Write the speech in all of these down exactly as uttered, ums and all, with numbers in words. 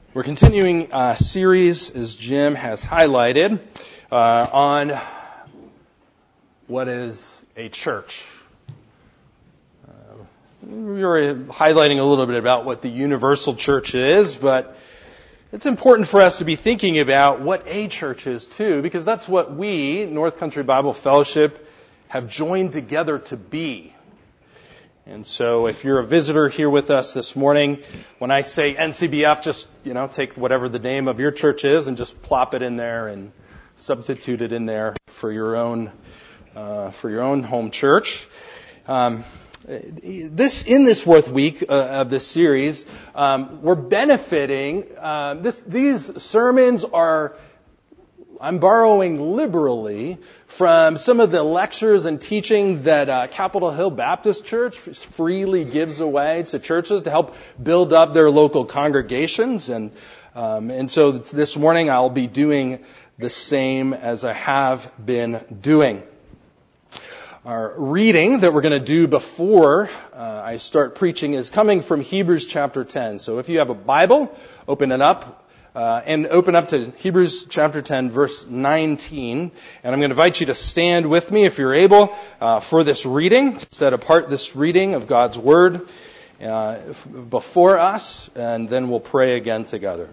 We're continuing a series, as Jim has highlighted, uh, on what is a church. Uh, we were highlighting a little bit about what the universal church is, but it's important for us to be thinking about what a church is too, because that's what we, North Country Bible Fellowship, have joined together to be. And so if you're a visitor here with us this morning, when I say N C B F, just, you know, take whatever the name of your church is and just plop it in there and substitute it in there for your own, uh, for your own home church. Um, this, in this fourth week uh, of this series, um, we're benefiting, uh, this, these sermons are, I'm borrowing liberally from some of the lectures and teaching that uh, Capitol Hill Baptist Church freely gives away to churches to help build up their local congregations. And um, and so this morning I'll be doing the same as I have been doing. Our reading that we're going to do before uh, I start preaching is coming from Hebrews chapter ten. So if you have a Bible, open it up. Uh, and open up to Hebrews chapter ten, verse nineteen. And I'm going to invite you to stand with me, if you're able, uh, for this reading, set apart this reading of God's Word uh, before us, and then we'll pray again together.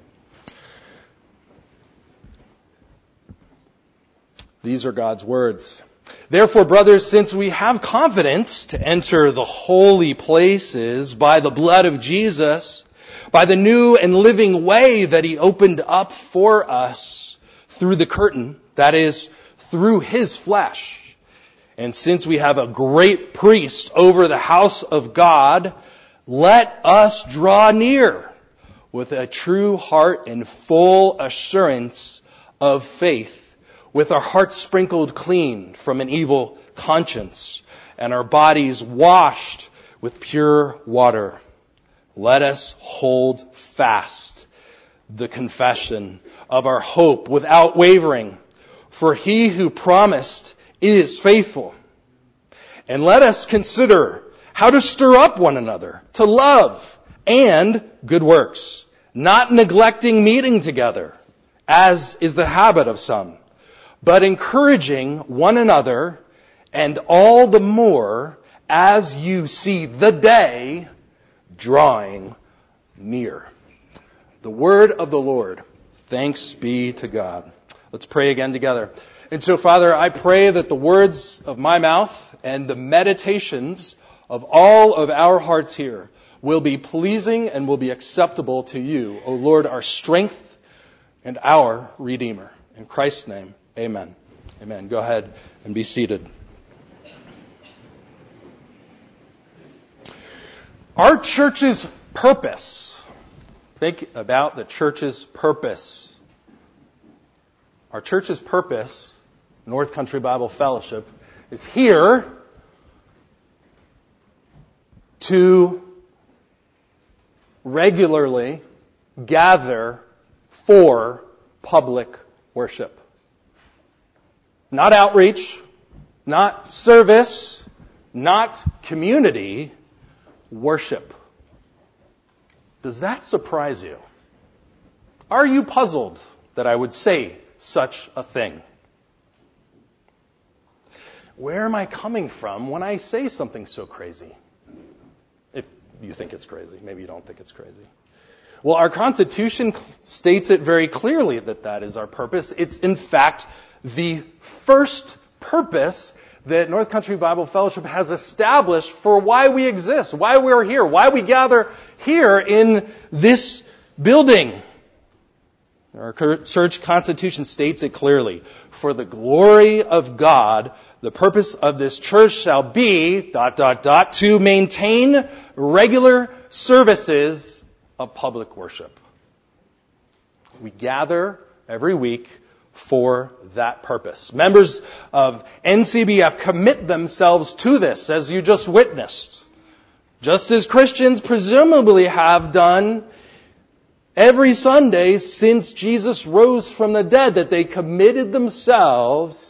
These are God's words. Therefore, brothers, since we have confidence to enter the holy places by the blood of Jesus, by the new and living way that He opened up for us through the curtain, that is, through His flesh. And since we have a great priest over the house of God, let us draw near with a true heart and full assurance of faith, with our hearts sprinkled clean from an evil conscience and our bodies washed with pure water. Let us hold fast the confession of our hope without wavering, for He who promised is faithful. And let us consider how to stir up one another to love and good works, not neglecting meeting together, as is the habit of some, but encouraging one another, and all the more as you see the day drawing near. The word of the Lord. Thanks be to God. Let's pray again together. And so, Father, I pray that the words of my mouth and the meditations of all of our hearts here will be pleasing and will be acceptable to You, O Lord, our strength and our Redeemer. In Christ's name, amen. Amen. Go ahead and be seated. Our church's purpose. Think about the church's purpose. Our church's purpose, North Country Bible Fellowship, is here to regularly gather for public worship. Not outreach, not service, not community, worship. Does that surprise you? Are you puzzled that I would say such a thing? Where am I coming from when I say something so crazy? If you think it's crazy. Maybe you don't think it's crazy. Well, our Constitution states it very clearly that that is our purpose. It's, in fact, the first purpose that North Country Bible Fellowship has established for why we exist, why we're here, why we gather here in this building. Our church constitution states it clearly. For the glory of God, the purpose of this church shall be, dot, dot, dot, to maintain regular services of public worship. We gather every week for that purpose. Members of N C B F commit themselves to this, as you just witnessed. Just as Christians presumably have done every Sunday since Jesus rose from the dead, that they committed themselves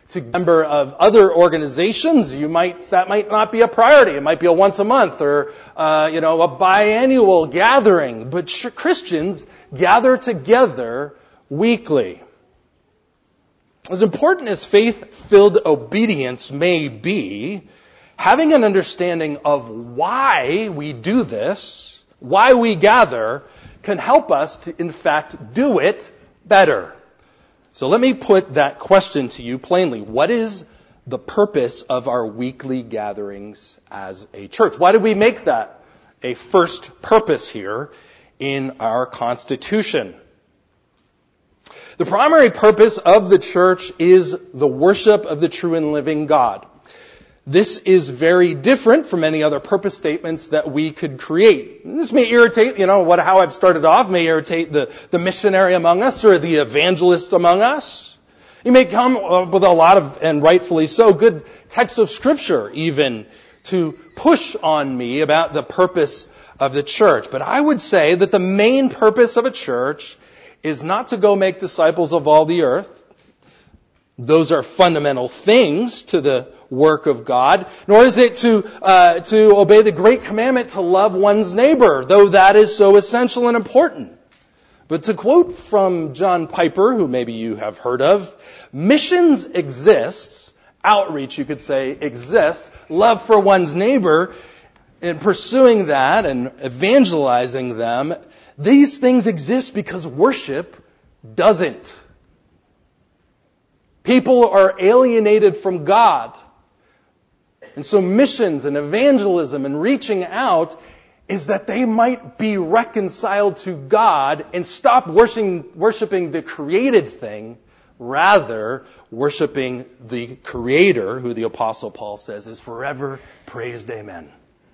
to a member of other organizations, you might, that might not be a priority. It might be a once a month or, uh, you know, a biannual gathering. But Christians gather together weekly. As important as faith-filled obedience may be, having an understanding of why we do this, why we gather, can help us to, in fact, do it better. So let me put that question to you plainly. What is the purpose of our weekly gatherings as a church? Why did we make that a first purpose here in our Constitution? The primary purpose of the church is the worship of the true and living God. This is very different from any other purpose statements that we could create. This may irritate, you know, what how I've started off, may irritate the, the missionary among us or the evangelist among us. You may come up with a lot of, and rightfully so, good texts of Scripture even to push on me about the purpose of the church. But I would say that the main purpose of a church is not to go make disciples of all the earth. Those are fundamental things to the work of God. Nor is it to uh, to obey the great commandment to love one's neighbor, though that is so essential and important. But to quote from John Piper, who maybe you have heard of, missions exists, outreach you could say exists, love for one's neighbor, and pursuing that and evangelizing them, these things exist because worship doesn't. People are alienated from God. And so missions and evangelism and reaching out is that they might be reconciled to God and stop worshiping, worshiping the created thing, rather worshiping the Creator, who the Apostle Paul says is forever praised. Amen.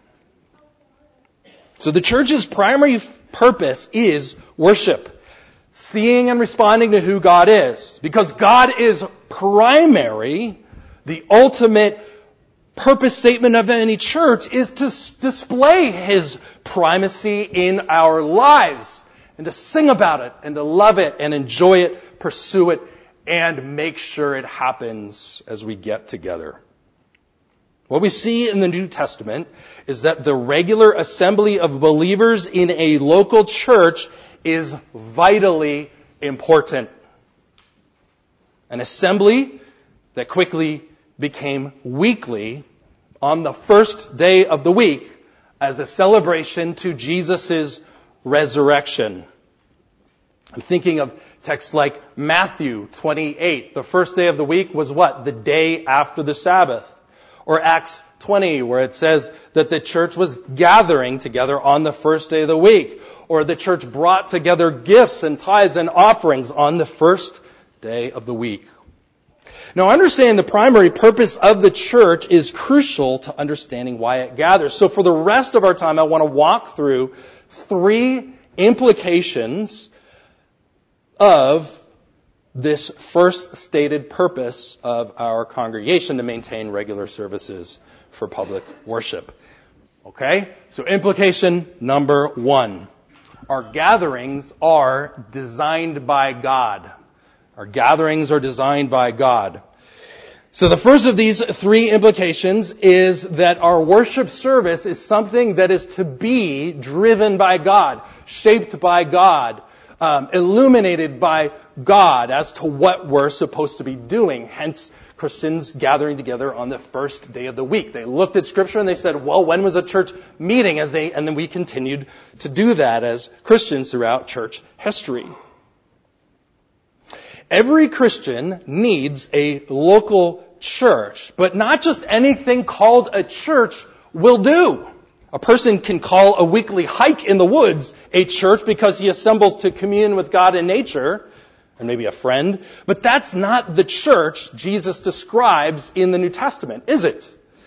So the church's primary purpose is worship. Seeing and responding to who God is. Because God is primary, the ultimate purpose statement of any church is to display His primacy in our lives. And to sing about it, and to love it, and enjoy it, pursue it, and make sure it happens as we get together. What we see in the New Testament is that the regular assembly of believers in a local church is vitally important. An assembly that quickly became weekly on the first day of the week as a celebration to Jesus' resurrection. I'm thinking of texts like Matthew twenty-eight. The first day of the week was what? The day after the Sabbath. Or Acts twenty, where it says that the church was gathering together on the first day of the week. Or the church brought together gifts and tithes and offerings on the first day of the week. Now, understanding the primary purpose of the church is crucial to understanding why it gathers. So for the rest of our time, I want to walk through three implications of this first stated purpose of our congregation, to maintain regular services for public worship. Okay? So implication number one. Our gatherings are designed by God. Our gatherings are designed by God. So the first of these three implications is that our worship service is something that is to be driven by God, shaped by God, um, illuminated by God as to what we're supposed to be doing. Hence, Christians gathering together on the first day of the week. They looked at Scripture and they said, well, when was a church meeting? As they, and then we continued to do that as Christians throughout church history. Every Christian needs a local church, but not just anything called a church will do. A person can call a weekly hike in the woods a church because he assembles to commune with God in nature, and maybe a friend, but that's not the church Jesus describes in the New Testament, is it?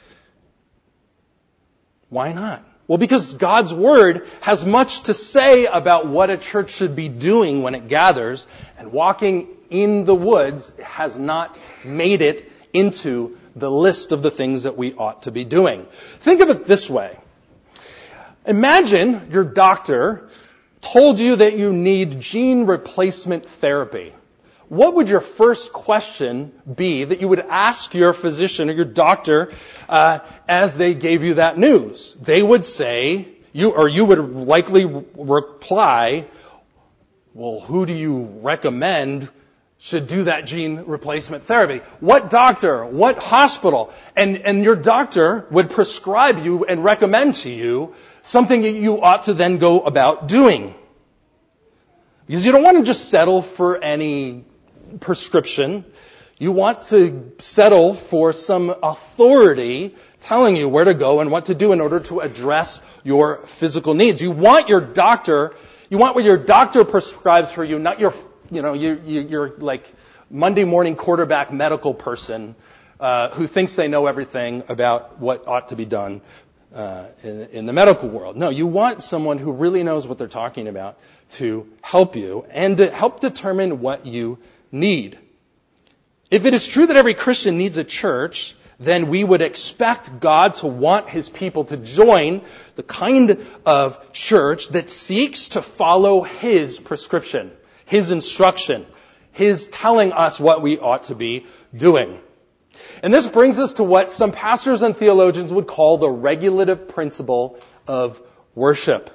Why not? Well, because God's Word has much to say about what a church should be doing when it gathers, and walking in the woods has not made it into the list of the things that we ought to be doing. Think of it this way. Imagine your doctor told you that you need gene replacement therapy. what would your first question be that you would ask your physician or your doctor uh, as they gave you that news? They would say, you or you would likely reply, well, who do you recommend should do that gene replacement therapy? What doctor? What hospital? And, and your doctor would prescribe you and recommend to you something that you ought to then go about doing. Because you don't want to just settle for any prescription. You want to settle for some authority telling you where to go and what to do in order to address your physical needs. You want your doctor, you want what your doctor prescribes for you, not your, you know, you, you, you're like Monday morning quarterback medical person uh, who thinks they know everything about what ought to be done uh, in, in the medical world. No, you want someone who really knows what they're talking about to help you and to help determine what you need. If it is true that every Christian needs a church, then we would expect God to want His people to join the kind of church that seeks to follow His prescription, His instruction, His telling us what we ought to be doing. And this brings us to what some pastors and theologians would call the regulative principle of worship.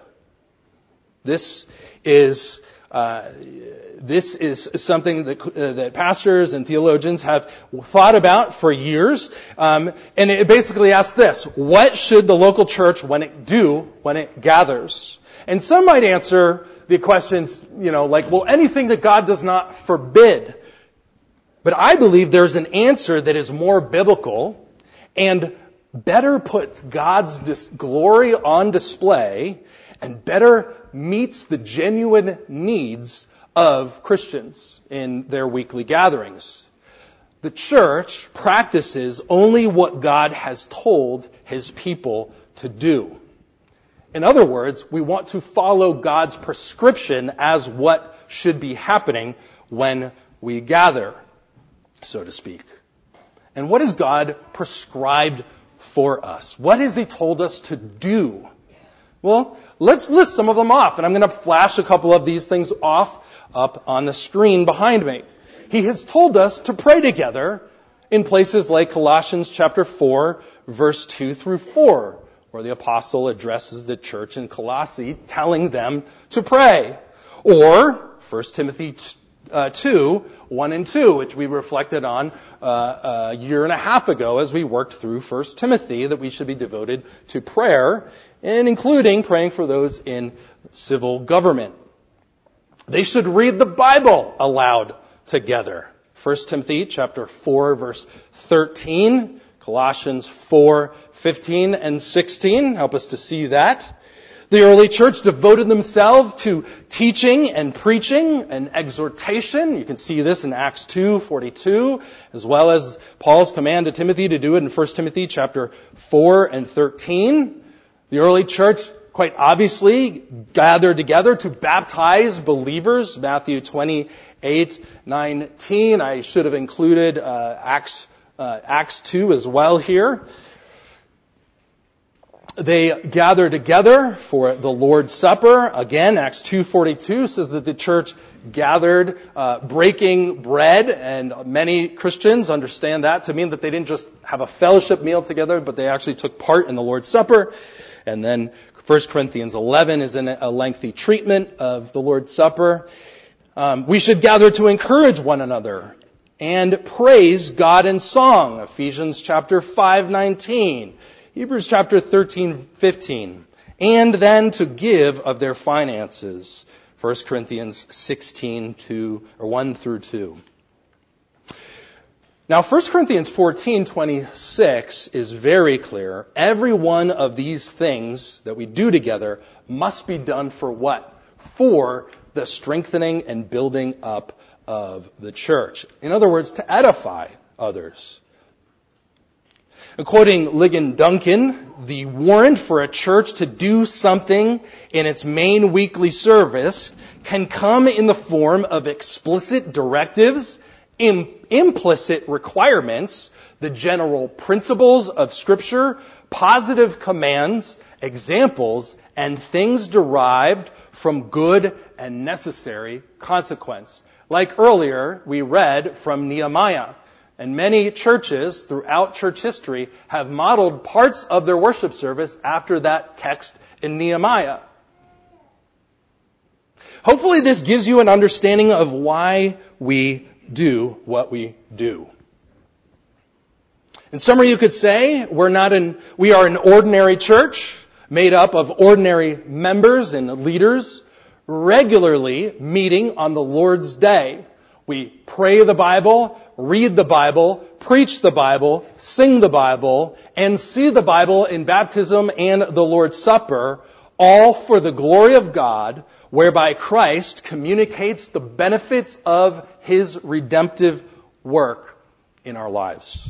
This is uh, this is something that uh, that pastors and theologians have thought about for years, um, and it basically asks this: what should the local church when it do when it gathers? And some might answer the questions, you know, like, well, anything that God does not forbid. But I believe there's an answer that is more biblical and better puts God's dis- glory on display and better meets the genuine needs of Christians in their weekly gatherings. The church practices only what God has told His people to do. In other words, we want to follow God's prescription as what should be happening when we gather, so to speak. And what has God prescribed for us? What has He told us to do? Well, let's list some of them off, and I'm going to flash a couple of these things off up on the screen behind me. He has told us to pray together in places like Colossians chapter four, verse two through four, where the apostle addresses the church in Colossae, telling them to pray. Or First Timothy uh, two, one and two, which we reflected on uh, a year and a half ago as we worked through First Timothy, that we should be devoted to prayer, and including praying for those in civil government. They should read the Bible aloud together. First Timothy chapter four, verse thirteen, Colossians four, fifteen and sixteen help us to see that. The early church devoted themselves to teaching and preaching and exhortation. You can see this in Acts two forty-two, as well as Paul's command to Timothy to do it in First Timothy chapter four and thirteen. The early church, quite obviously, gathered together to baptize believers. Matthew twenty-eight nineteen. I should have included uh, Acts uh, Acts two as well here. They gather together for the Lord's Supper. Again, Acts two forty-two says that the church gathered uh, breaking bread, and many Christians understand that to mean that they didn't just have a fellowship meal together, but they actually took part in the Lord's Supper. And then First Corinthians eleven is in a lengthy treatment of the Lord's Supper. Um, we should gather to encourage one another and praise God in song. Ephesians chapter five nineteen. Hebrews chapter thirteen fifteen. And then to give of their finances. First Corinthians sixteen, two, or one through two. Now, First Corinthians fourteen twenty-six is very clear. Every one of these things that we do together must be done for what? For the strengthening and building up of the church. In other words, to edify others. Quoting Ligon Duncan, the warrant for a church to do something in its main weekly service can come in the form of explicit directives, im- implicit requirements, the general principles of Scripture, positive commands, examples, and things derived from good and necessary consequence. Like earlier, we read from Nehemiah. And many churches throughout church history have modeled parts of their worship service after that text in Nehemiah. Hopefully this gives you an understanding of why we do what we do. In summary, you could say we're not an, we are an ordinary church made up of ordinary members and leaders regularly meeting on the Lord's Day. We pray the Bible, read the Bible, preach the Bible, sing the Bible, and see the Bible in baptism and the Lord's Supper, all for the glory of God, whereby Christ communicates the benefits of His redemptive work in our lives.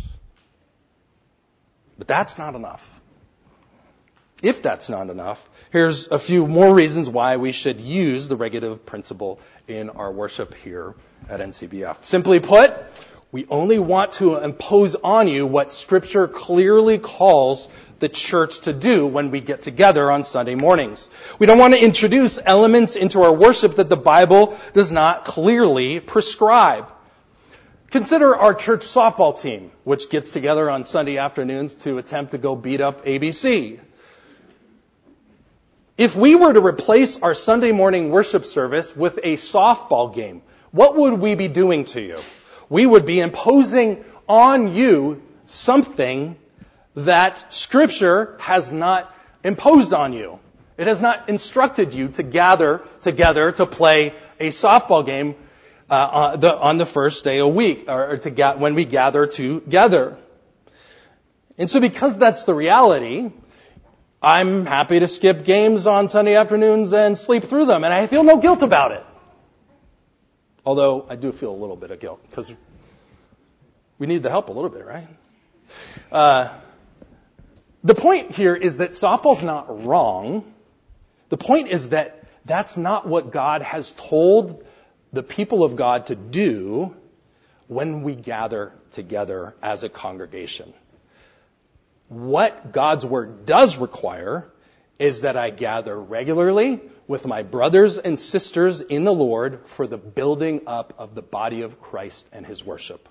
But that's not enough. If that's not enough, here's a few more reasons why we should use the regulative principle in our worship here at N C B F. Simply put, we only want to impose on you what Scripture clearly calls the church to do when we get together on Sunday mornings. We don't want to introduce elements into our worship that the Bible does not clearly prescribe. Consider our church softball team, which gets together on Sunday afternoons to attempt to go beat up A B C. If we were to replace our Sunday morning worship service with a softball game, what would we be doing to you? We would be imposing on you something that Scripture has not imposed on you. It has not instructed you to gather together to play a softball game uh, on, the, on the first day a week, or to ga- when we gather together. And so because that's the reality, I'm happy to skip games on Sunday afternoons and sleep through them, and I feel no guilt about it. Although I do feel a little bit of guilt, because we need the help a little bit, right? Uh, the point here is that softball's not wrong. The point is that that's not what God has told the people of God to do when we gather together as a congregation. What God's Word does require is that I gather regularly with my brothers and sisters in the Lord for the building up of the body of Christ and His worship.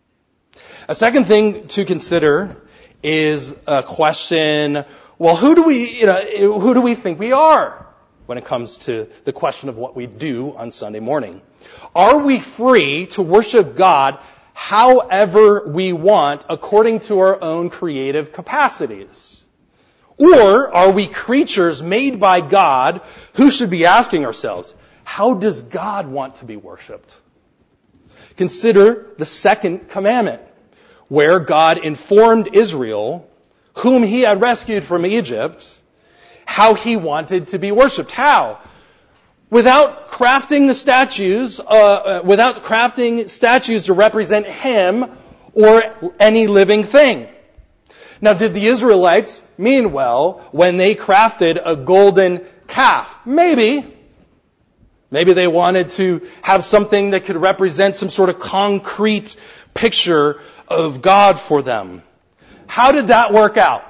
A second thing to consider is a question, well, who do we, you know, who do we think we are when it comes to the question of what we do on Sunday morning? Are we free to worship God however we want, according to our own creative capacities? Or are we creatures made by God who should be asking ourselves, how does God want to be worshipped? Consider the second commandment, where God informed Israel, whom He had rescued from Egypt, how He wanted to be worshipped. How? Without crafting the statues, uh, without crafting statues to represent Him or any living thing. Now, did the Israelites mean well when they crafted a golden calf? Maybe. Maybe they wanted to have something that could represent some sort of concrete picture of God for them. How did that work out?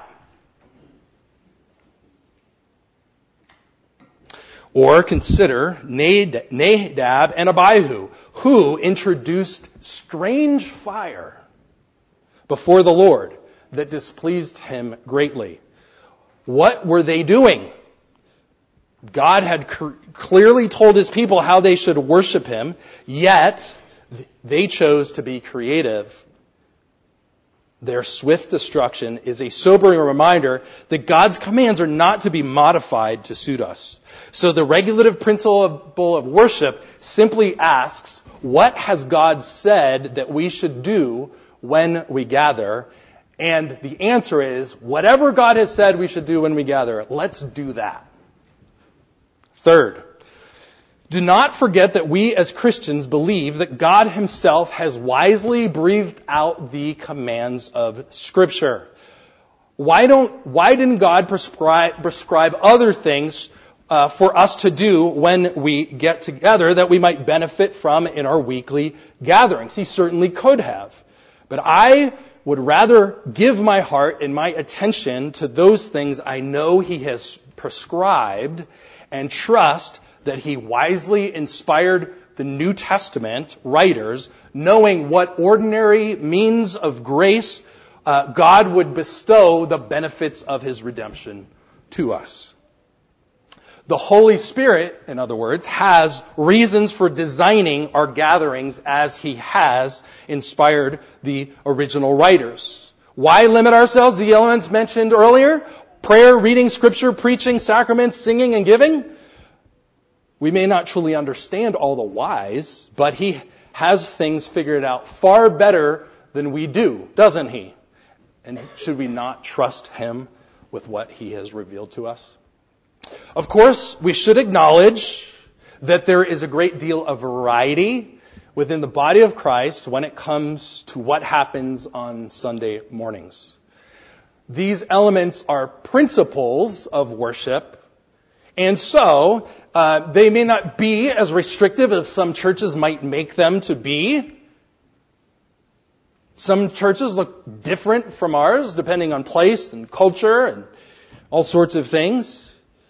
Or consider Nadab and Abihu, who introduced strange fire before the Lord that displeased Him greatly. What were they doing? God had clearly told His people how they should worship Him, yet they chose to be creative. Their swift destruction is a sobering reminder that God's commands are not to be modified to suit us. So the regulative principle of worship simply asks, what has God said that we should do when we gather? And the answer is, whatever God has said we should do when we gather, let's do that. Third, do not forget that we as Christians believe that God Himself has wisely breathed out the commands of Scripture. Why don't, why didn't God prescribe, prescribe other things uh, for us to do when we get together that we might benefit from in our weekly gatherings? He certainly could have. But I would rather give my heart and my attention to those things I know He has prescribed and trust that he wisely inspired the New Testament writers, knowing what ordinary means of grace uh, God would bestow the benefits of his redemption to us. The Holy Spirit, in other words, has reasons for designing our gatherings as he has inspired the original writers. Why limit ourselves to the elements mentioned earlier? Prayer, reading Scripture, preaching, sacraments, singing, and giving? We may not truly understand all the whys, but he has things figured out far better than we do, doesn't he? And should we not trust him with what he has revealed to us? Of course, we should acknowledge that there is a great deal of variety within the body of Christ when it comes to what happens on Sunday mornings. These elements are principles of worship, and so uh, they may not be as restrictive as some churches might make them to be. Some churches look different from ours, depending on place and culture and all sorts of things.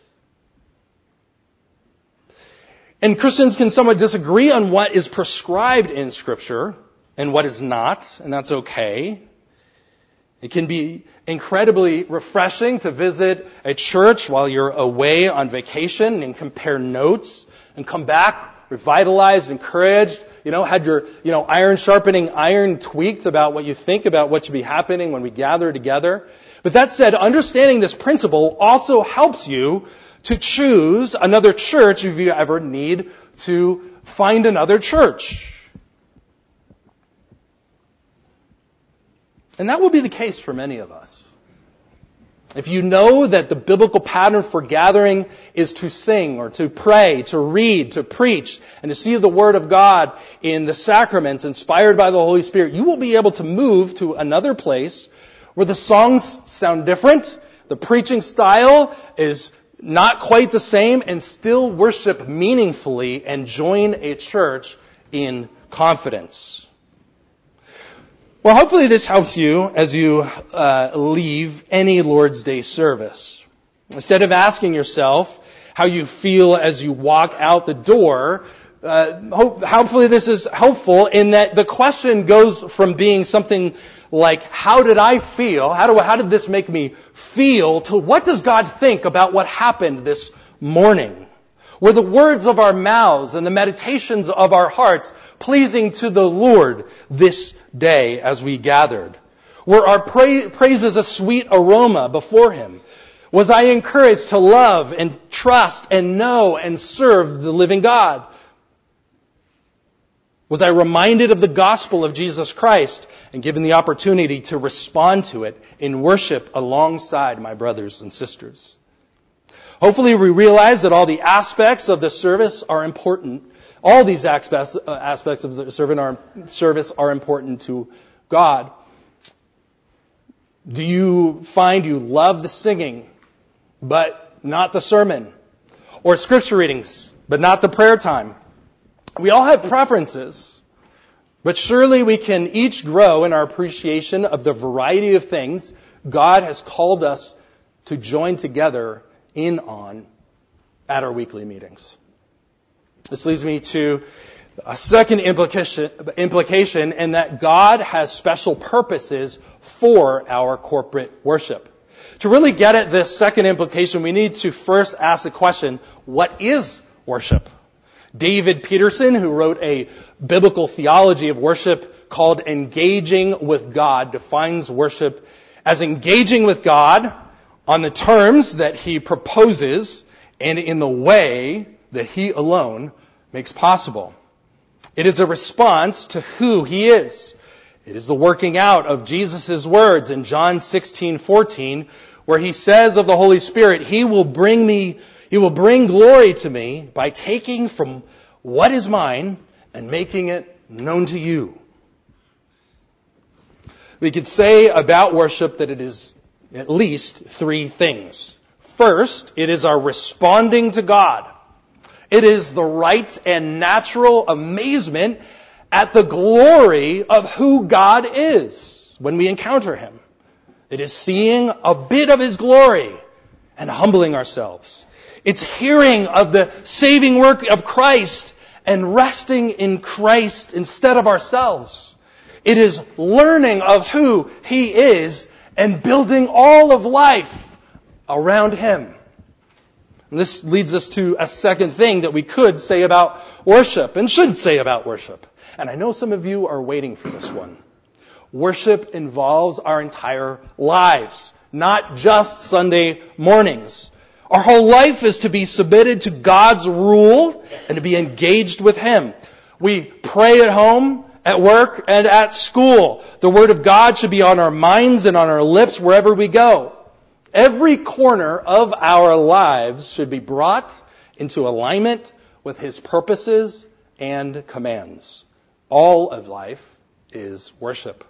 And Christians can somewhat disagree on what is prescribed in Scripture and what is not, and that's okay. It can be incredibly refreshing to visit a church while you're away on vacation and compare notes and come back revitalized, encouraged, you know, had your, you know, iron sharpening iron tweaked about what you think about what should be happening when we gather together. But that said, understanding this principle also helps you to choose another church if you ever need to find another church. And that will be the case for many of us. If you know that the biblical pattern for gathering is to sing or to pray, to read, to preach, and to see the Word of God in the sacraments inspired by the Holy Spirit, you will be able to move to another place where the songs sound different, the preaching style is not quite the same, and still worship meaningfully and join a church in confidence. Well, hopefully this helps you as you uh, leave any Lord's Day service. Instead of asking yourself how you feel as you walk out the door, uh, hope, hopefully this is helpful in that the question goes from being something like, how did I feel? How do how did this make me feel? To what does God think about what happened this morning? Were the words of our mouths and the meditations of our hearts pleasing to the Lord this day as we gathered? Were our pra- praises a sweet aroma before Him? Was I encouraged to love and trust and know and serve the living God? Was I reminded of the gospel of Jesus Christ and given the opportunity to respond to it in worship alongside my brothers and sisters? Hopefully we realize that all the aspects of the service are important. All these aspects, uh, aspects of the service are important to God. Do you find you love the singing, but not the sermon? Or scripture readings, but not the prayer time? We all have preferences, but surely we can each grow in our appreciation of the variety of things God has called us to join together in on at our weekly meetings. This leads me to a second implication, implication in that God has special purposes for our corporate worship. To really get at this second implication, we need to first ask the question, what is worship? David Peterson, who wrote a biblical theology of worship called Engaging with God, defines worship as engaging with God on the terms that He proposes and in the way that He alone makes possible. It is a response to who He is. It is the working out of Jesus' words in John sixteen fourteen, where He says of the Holy Spirit, He will bring me He will bring glory to me by taking from what is mine and making it known to you. We could say about worship that it is at least three things. First, it is our responding to God. It is the right and natural amazement at the glory of who God is when we encounter Him. It is seeing a bit of His glory and humbling ourselves. It's hearing of the saving work of Christ and resting in Christ instead of ourselves. It is learning of who He is and building all of life around Him. And this leads us to a second thing that we could say about worship and should say about worship. And I know some of you are waiting for this one. Worship involves our entire lives, not just Sunday mornings. Our whole life is to be submitted to God's rule and to be engaged with Him. We pray at home, at work, and at school. The Word of God should be on our minds and on our lips wherever we go. Every corner of our lives should be brought into alignment with His purposes and commands. All of life is worship.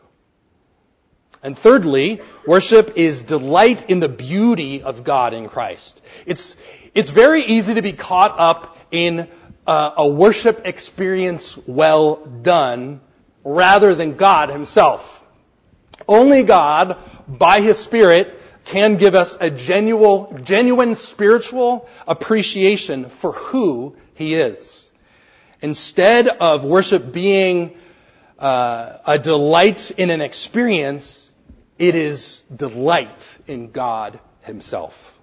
And thirdly, worship is delight in the beauty of God in Christ. It's, it's very easy to be caught up in uh, a worship experience well done rather than God Himself. Only God, by His Spirit, can give us a genuine, genuine spiritual appreciation for who He is. Instead of worship being uh, a delight in an experience, it is delight in God Himself.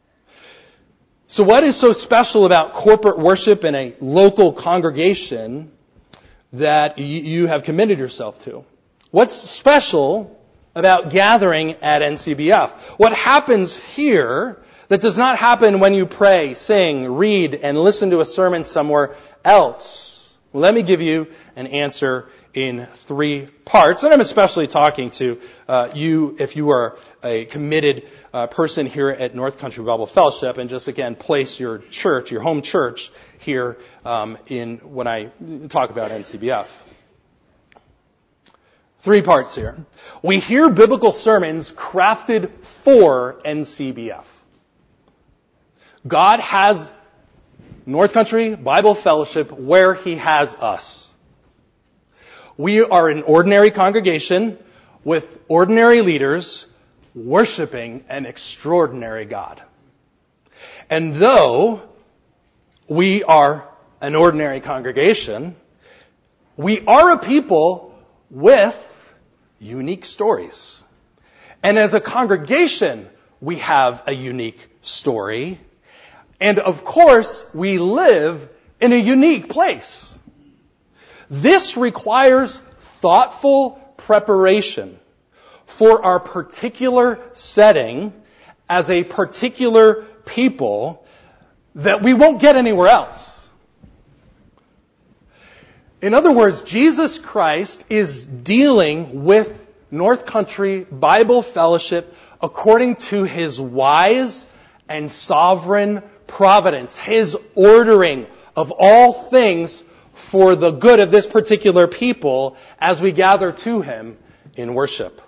So what is so special about corporate worship in a local congregation that you have committed yourself to? What's special about gathering at N C B F? What happens here that does not happen when you pray, sing, read, and listen to a sermon somewhere else? Well, let me give you an answer in three parts. And I'm especially talking to uh, you if you are a committed uh, person here at North Country Bible Fellowship, and just again place your church, your home church here um, in when I talk about N C B F. Three parts here. We hear biblical sermons crafted for N C B F. God has North Country Bible Fellowship where He has us. We are an ordinary congregation with ordinary leaders worshiping an extraordinary God. And though we are an ordinary congregation, we are a people with unique stories. And as a congregation, we have a unique story. And of course, we live in a unique place. This requires thoughtful preparation for our particular setting as a particular people that we won't get anywhere else. In other words, Jesus Christ is dealing with North Country Bible Fellowship according to His wise and sovereign providence, His ordering of all things for the good of this particular people as we gather to Him in worship.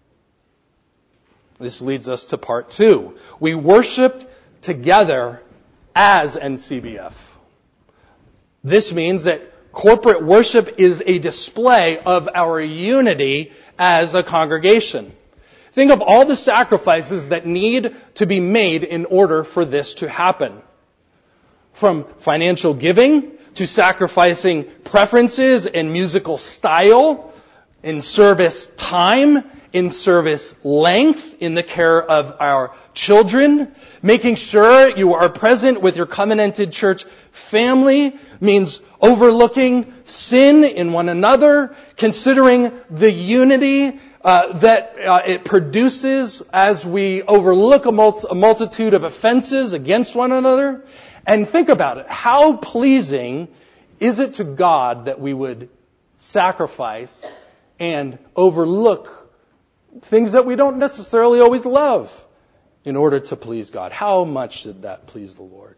This leads us to part two. We worshiped together as N C B F. This means that corporate worship is a display of our unity as a congregation. Think of all the sacrifices that need to be made in order for this to happen. From financial giving to sacrificing preferences and musical style, in service time, in service length, in the care of our children. Making sure you are present with your covenanted church family means overlooking sin in one another, considering the unity uh, that uh, it produces as we overlook a, mul- a multitude of offenses against one another. And think about it. How pleasing is it to God that we would sacrifice and overlook things that we don't necessarily always love in order to please God? How much did that please the Lord?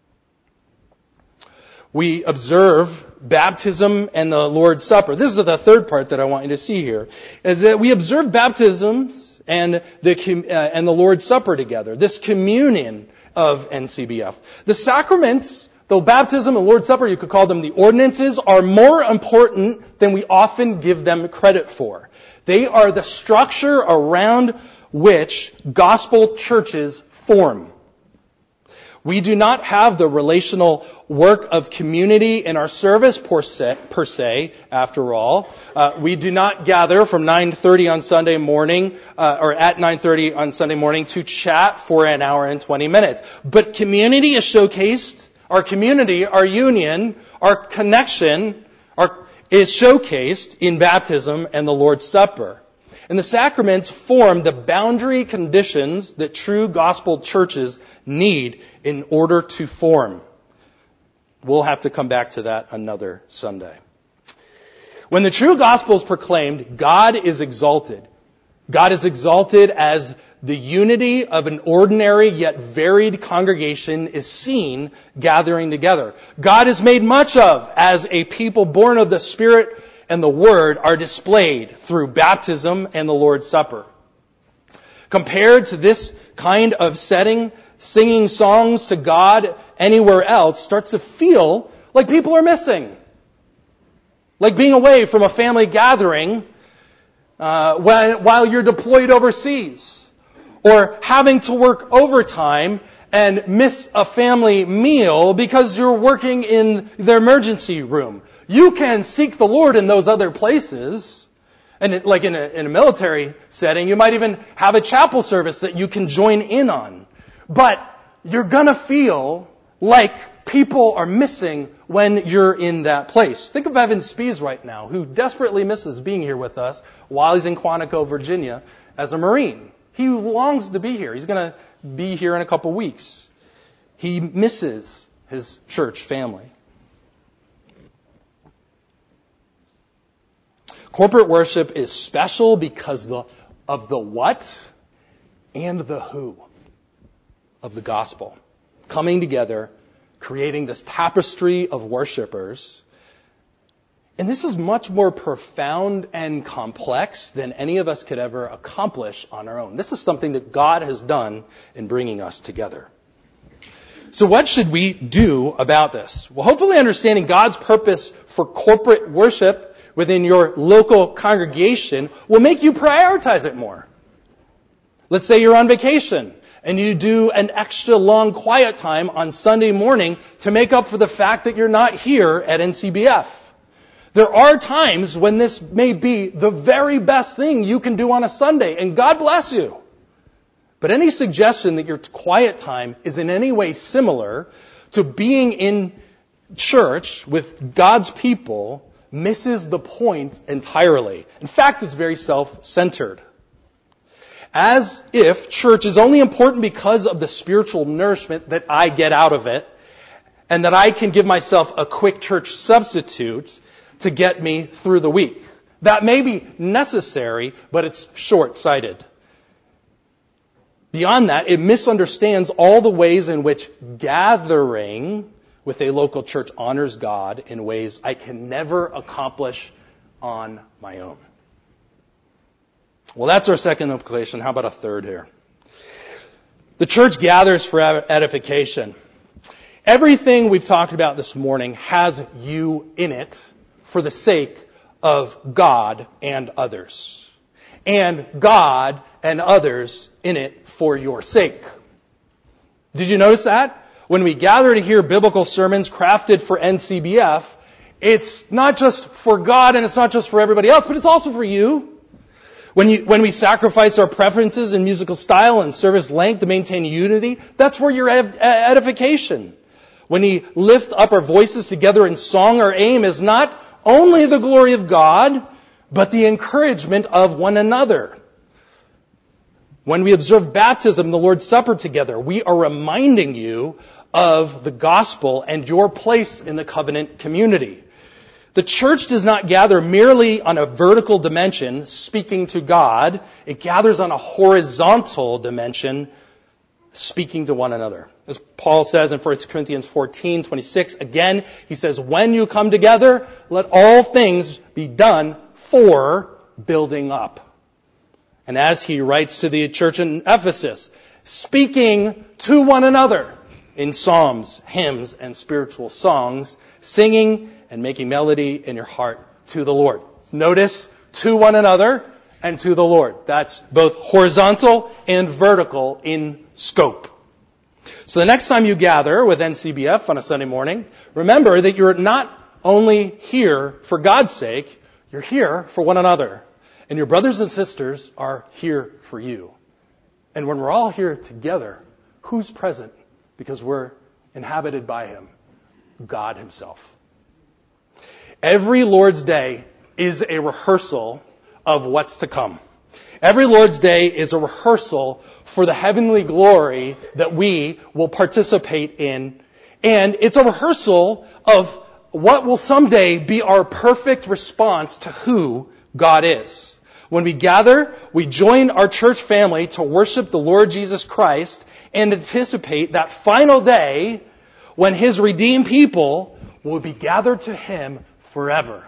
We observe baptism and the Lord's Supper. This is the third part that I want you to see here. Is that we observe baptisms and the, uh, and the Lord's Supper together. This communion of N C B F. The sacraments, though baptism and Lord's Supper, you could call them the ordinances, are more important than we often give them credit for. They are the structure around which gospel churches form. We do not have the relational work of community in our service per se, per se after all. Uh, we do not gather from nine thirty on Sunday morning, uh, or at nine thirty on Sunday morning to chat for an hour and twenty minutes. But community is showcased, our community, our union, our connection our, is showcased in baptism and the Lord's Supper. And the sacraments form the boundary conditions that true gospel churches need in order to form. We'll have to come back to that another Sunday. When the true gospel is proclaimed, God is exalted. God is exalted as the unity of an ordinary yet varied congregation is seen gathering together. God is made much of as a people born of the Spirit and the Word are displayed through baptism and the Lord's Supper. Compared to this kind of setting, singing songs to God anywhere else starts to feel like people are missing. Like being away from a family gathering uh, when, while you're deployed overseas. Or having to work overtime and miss a family meal because you're working in the emergency room. You can seek the Lord in those other places. And it, like in a, in a military setting, you might even have a chapel service that you can join in on. But you're going to feel like people are missing when you're in that place. Think of Evan Spees right now, who desperately misses being here with us while he's in Quantico, Virginia, as a Marine. He longs to be here. He's going to be here in a couple weeks. He misses his church family. Corporate worship is special because the, of the what and the who of the gospel. Coming together, creating this tapestry of worshipers. And this is much more profound and complex than any of us could ever accomplish on our own. This is something that God has done in bringing us together. So what should we do about this? Well, hopefully understanding God's purpose for corporate worship within your local congregation will make you prioritize it more. Let's say you're on vacation and you do an extra long quiet time on Sunday morning to make up for the fact that you're not here at N C B F. There are times when this may be the very best thing you can do on a Sunday, and God bless you. But any suggestion that your quiet time is in any way similar to being in church with God's people misses the point entirely. In fact, it's very self-centered. As if church is only important because of the spiritual nourishment that I get out of it, and that I can give myself a quick church substitute to get me through the week. That may be necessary, but it's short-sighted. Beyond that, it misunderstands all the ways in which gathering with a local church honors God in ways I can never accomplish on my own. Well, that's our second implication. How about a third here? The church gathers for edification. Everything we've talked about this morning has you in it for the sake of God and others. And God and others in it for your sake. Did you notice that? When we gather to hear biblical sermons crafted for N C B F, it's not just for God and it's not just for everybody else, but it's also for you. When you, when we sacrifice our preferences in musical style and service length to maintain unity, that's where your ed- edification. When we lift up our voices together in song, our aim is not only the glory of God, but the encouragement of one another. When we observe baptism, the Lord's Supper together, we are reminding you of the gospel and your place in the covenant community. The church does not gather merely on a vertical dimension, speaking to God. It gathers on a horizontal dimension, speaking to one another. As Paul says in First Corinthians fourteen twenty-six, again, he says, when you come together, let all things be done for building up. And as he writes to the church in Ephesus, speaking to one another in psalms, hymns, and spiritual songs, singing and making melody in your heart to the Lord. Notice, to one another and to the Lord. That's both horizontal and vertical in scope. So the next time you gather with N C B F on a Sunday morning, remember that you're not only here for God's sake, you're here for one another. And your brothers and sisters are here for you. And when we're all here together, who's present? Because we're inhabited by Him, God Himself. Every Lord's Day is a rehearsal of what's to come. Every Lord's Day is a rehearsal for the heavenly glory that we will participate in. And it's a rehearsal of what will someday be our perfect response to who God is. When we gather, we join our church family to worship the Lord Jesus Christ and anticipate that final day when His redeemed people will be gathered to Him forever.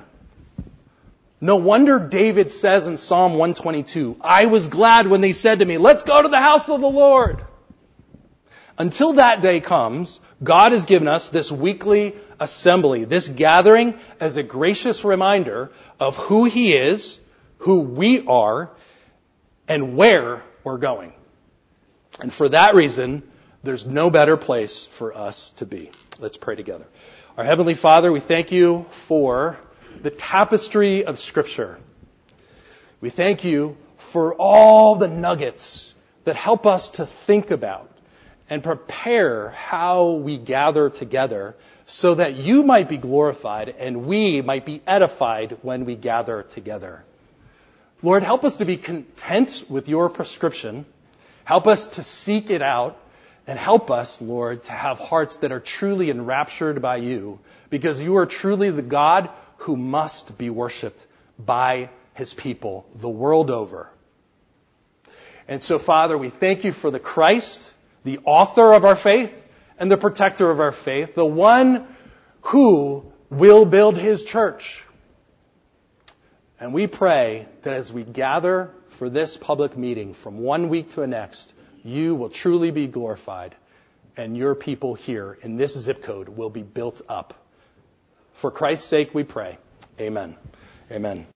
No wonder David says in Psalm one twenty-two, I was glad when they said to me, let's go to the house of the Lord. Until that day comes, God has given us this weekly assembly, this gathering as a gracious reminder of who He is, who we are, and where we're going. And for that reason, there's no better place for us to be. Let's pray together. Our Heavenly Father, we thank You for the tapestry of Scripture. We thank You for all the nuggets that help us to think about and prepare how we gather together so that You might be glorified and we might be edified when we gather together. Lord, help us to be content with Your prescription. Help us to seek it out. And help us, Lord, to have hearts that are truly enraptured by You, because You are truly the God who must be worshipped by His people the world over. And so, Father, we thank You for the Christ, the author of our faith and the protector of our faith, the one who will build His church. And we pray that as we gather for this public meeting from one week to the next, You will truly be glorified and Your people here in this zip code will be built up. For Christ's sake we pray. Amen. Amen.